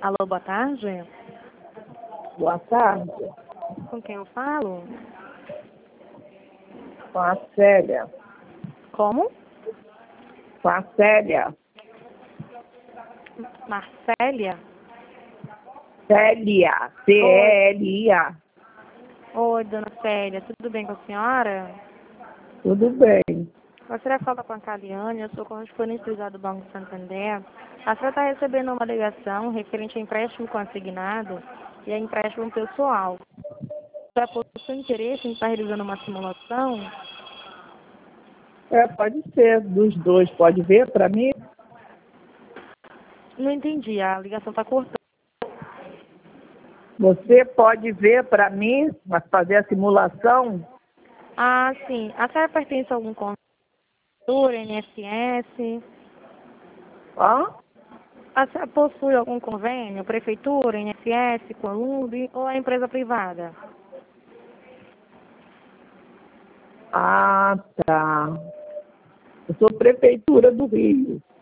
Alô, boa tarde. Boa tarde, Com quem eu falo? com a Célia. Como? Com a Célia. Marcélia? Célia, C-E-L-I-A. Oi, dona Célia, tudo bem com a senhora? Tudo bem. Gostaria de falar com a Caliane, eu sou correspondente do Banco Santander. A senhora está recebendo uma ligação referente a empréstimo consignado e a empréstimo pessoal. Já possui interesse em estar realizando uma simulação? Pode ser dos dois. Pode ver para mim? Não entendi, a ligação está cortando. Você pode ver para mim, mas fazer a simulação? Ah, sim. A senhora pertence a algum consultor, INSS? Hã? A senhora possui algum convênio, prefeitura, INSS, Columbi ou é empresa privada? Ah, tá. Eu sou Prefeitura do Rio.